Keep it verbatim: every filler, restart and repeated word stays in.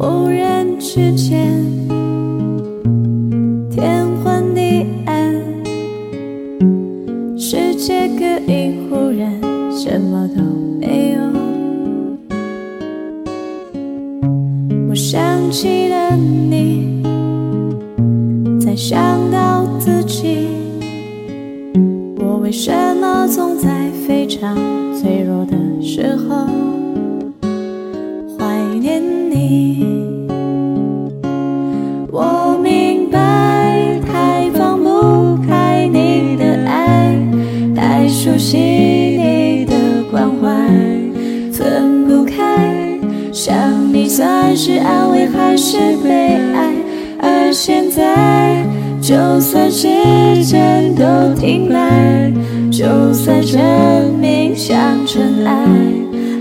忽然之间天昏地暗，世界隔音忽然什么都没有。我想起了你，再想到自己，我为什么总在非常脆弱的时候怀念你？我明白，太放不开你的爱，太熟悉你的关怀，分不开，想你算是安慰还是悲哀？而现在，就算时间都停摆，就算生命像尘埃，